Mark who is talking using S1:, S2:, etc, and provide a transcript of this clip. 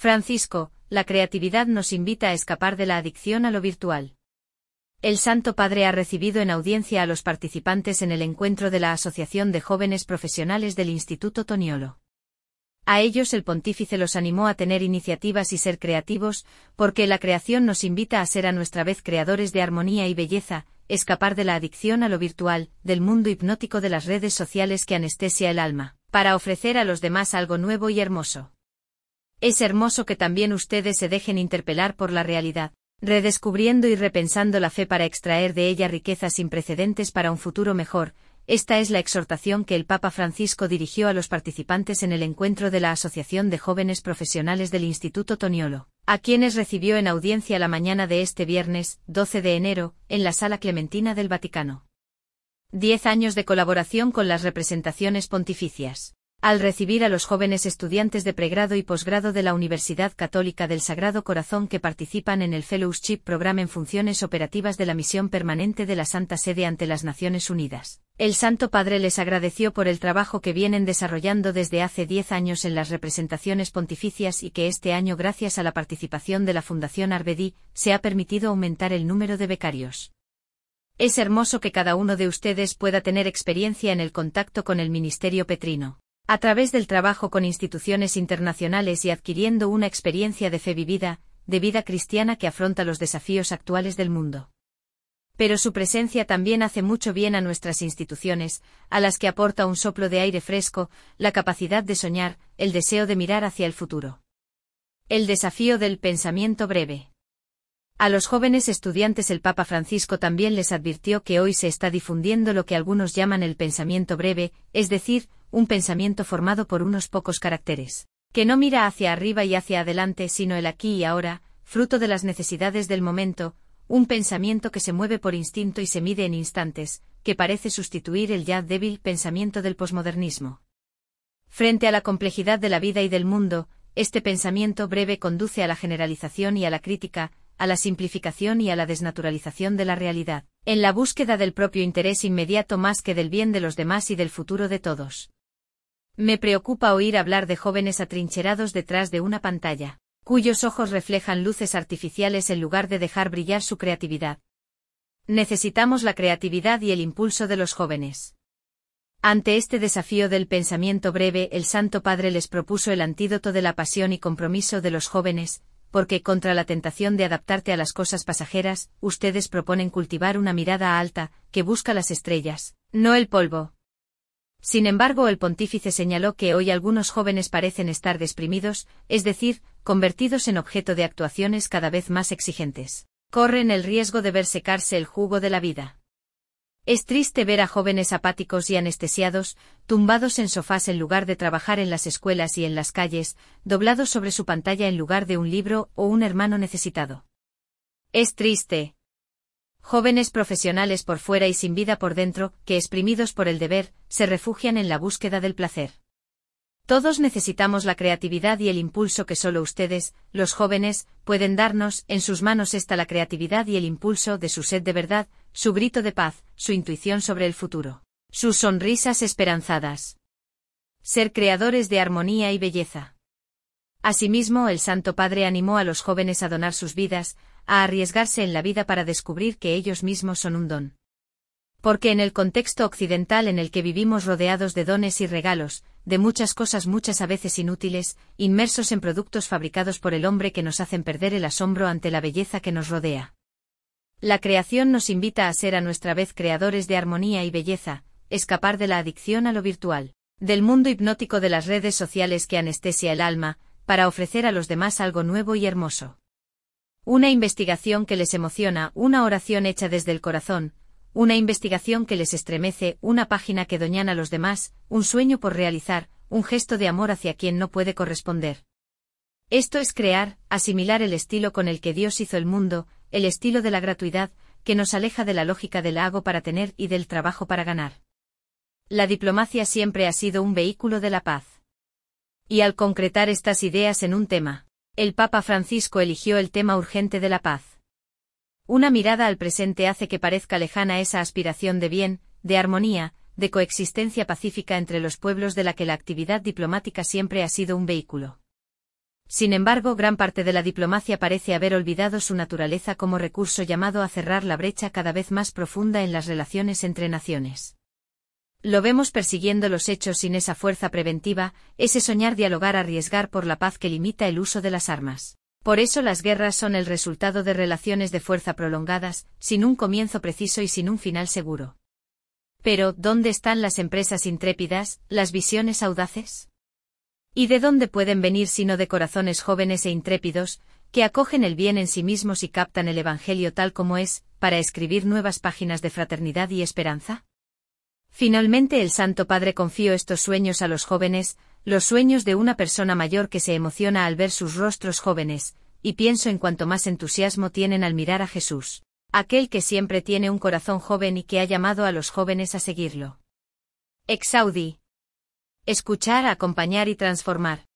S1: Francisco, la creatividad nos invita a escapar de la adicción a lo virtual. El Santo Padre ha recibido en audiencia a los participantes en el encuentro de la Asociación de Jóvenes Profesionales del Instituto Toniolo. A ellos el pontífice los animó a tener iniciativas y ser creativos, porque la creación nos invita a ser a nuestra vez creadores de armonía y belleza, escapar de la adicción a lo virtual, del mundo hipnótico de las redes sociales que anestesia el alma, para ofrecer a los demás algo nuevo y hermoso. Es hermoso que también ustedes se dejen interpelar por la realidad, redescubriendo y repensando la fe para extraer de ella riquezas sin precedentes para un futuro mejor. Esta es la exhortación que el Papa Francisco dirigió a los participantes en el encuentro de la Asociación de Jóvenes Profesionales del Instituto Toniolo, a quienes recibió en audiencia la mañana de este viernes, 12 de enero, en la Sala Clementina del Vaticano. 10 años de colaboración con las representaciones pontificias. Al recibir a los jóvenes estudiantes de pregrado y posgrado de la Universidad Católica del Sagrado Corazón que participan en el Fellowship Program en funciones operativas de la Misión Permanente de la Santa Sede ante las Naciones Unidas, el Santo Padre les agradeció por el trabajo que vienen desarrollando desde hace 10 años en las representaciones pontificias y que este año, gracias a la participación de la Fundación Arvedí, se ha permitido aumentar el número de becarios. Es hermoso que cada uno de ustedes pueda tener experiencia en el contacto con el ministerio petrino, a través del trabajo con instituciones internacionales y adquiriendo una experiencia de fe vivida, de vida cristiana que afronta los desafíos actuales del mundo. Pero su presencia también hace mucho bien a nuestras instituciones, a las que aporta un soplo de aire fresco, la capacidad de soñar, el deseo de mirar hacia el futuro. El desafío del pensamiento breve. A los jóvenes estudiantes el Papa Francisco también les advirtió que hoy se está difundiendo lo que algunos llaman el pensamiento breve, es decir, un pensamiento formado por unos pocos caracteres, que no mira hacia arriba y hacia adelante sino el aquí y ahora, fruto de las necesidades del momento, un pensamiento que se mueve por instinto y se mide en instantes, que parece sustituir el ya débil pensamiento del posmodernismo. Frente a la complejidad de la vida y del mundo, este pensamiento breve conduce a la generalización y a la crítica, a la simplificación y a la desnaturalización de la realidad, en la búsqueda del propio interés inmediato más que del bien de los demás y del futuro de todos. Me preocupa oír hablar de jóvenes atrincherados detrás de una pantalla, cuyos ojos reflejan luces artificiales en lugar de dejar brillar su creatividad. Necesitamos la creatividad y el impulso de los jóvenes. Ante este desafío del pensamiento breve, el Santo Padre les propuso el antídoto de la pasión y compromiso de los jóvenes, porque contra la tentación de adaptarte a las cosas pasajeras, ustedes proponen cultivar una mirada alta, que busca las estrellas, no el polvo. Sin embargo, el pontífice señaló que hoy algunos jóvenes parecen estar deprimidos, es decir, convertidos en objeto de actuaciones cada vez más exigentes. Corren el riesgo de ver secarse el jugo de la vida. Es triste ver a jóvenes apáticos y anestesiados, tumbados en sofás en lugar de trabajar en las escuelas y en las calles, doblados sobre su pantalla en lugar de un libro o un hermano necesitado. Es triste. Jóvenes profesionales por fuera y sin vida por dentro, que exprimidos por el deber, se refugian en la búsqueda del placer. Todos necesitamos la creatividad y el impulso que solo ustedes, los jóvenes, pueden darnos. En sus manos está la creatividad y el impulso de su sed de verdad, su grito de paz, su intuición sobre el futuro, sus sonrisas esperanzadas. Ser creadores de armonía y belleza. Asimismo, el Santo Padre animó a los jóvenes a donar sus vidas, a arriesgarse en la vida para descubrir que ellos mismos son un don. Porque en el contexto occidental en el que vivimos rodeados de dones y regalos, de muchas cosas muchas a veces inútiles, inmersos en productos fabricados por el hombre que nos hacen perder el asombro ante la belleza que nos rodea. La creación nos invita a ser a nuestra vez creadores de armonía y belleza, escapar de la adicción a lo virtual, del mundo hipnótico de las redes sociales que anestesia el alma, para ofrecer a los demás algo nuevo y hermoso. Una investigación que les emociona, una oración hecha desde el corazón, una investigación que les estremece, una página que doñan a los demás, un sueño por realizar, un gesto de amor hacia quien no puede corresponder. Esto es crear, asimilar el estilo con el que Dios hizo el mundo, el estilo de la gratuidad, que nos aleja de la lógica del hago para tener y del trabajo para ganar. La diplomacia siempre ha sido un vehículo de la paz. Y al concretar estas ideas en un tema, el Papa Francisco eligió el tema urgente de la paz. Una mirada al presente hace que parezca lejana esa aspiración de bien, de armonía, de coexistencia pacífica entre los pueblos de la que la actividad diplomática siempre ha sido un vehículo. Sin embargo, gran parte de la diplomacia parece haber olvidado su naturaleza como recurso llamado a cerrar la brecha cada vez más profunda en las relaciones entre naciones. Lo vemos persiguiendo los hechos sin esa fuerza preventiva, ese soñar dialogar arriesgar por la paz que limita el uso de las armas. Por eso las guerras son el resultado de relaciones de fuerza prolongadas, sin un comienzo preciso y sin un final seguro. Pero, ¿dónde están las empresas intrépidas, las visiones audaces? ¿Y de dónde pueden venir sino de corazones jóvenes e intrépidos, que acogen el bien en sí mismos y captan el Evangelio tal como es, para escribir nuevas páginas de fraternidad y esperanza? Finalmente el Santo Padre confió estos sueños a los jóvenes, los sueños de una persona mayor que se emociona al ver sus rostros jóvenes, y pienso en cuanto más entusiasmo tienen al mirar a Jesús, aquel que siempre tiene un corazón joven y que ha llamado a los jóvenes a seguirlo. Exaudi. Escuchar, acompañar y transformar.